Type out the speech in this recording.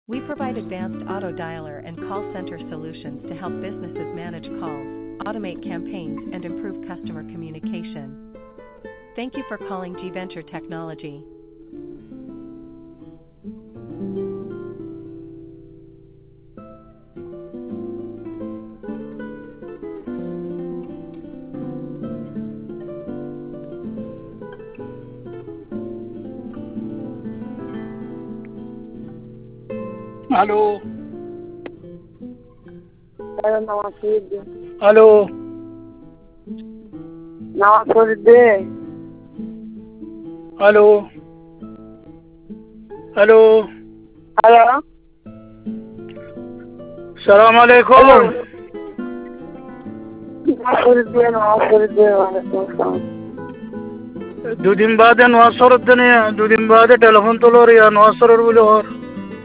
We provide advanced auto dialer and call center solutions to help businesses manage calls, automate campaigns, and improve customer communication. Thank you for calling G Venture Technology. الو ايوه نواصيب. الو نواصيب دي. الو الو الو السلام عليكم. نواصيب دي وعليكم السلام. دودين بعد نواصر الدنيا دودين بعد تلفون تلور يا نواصر الولور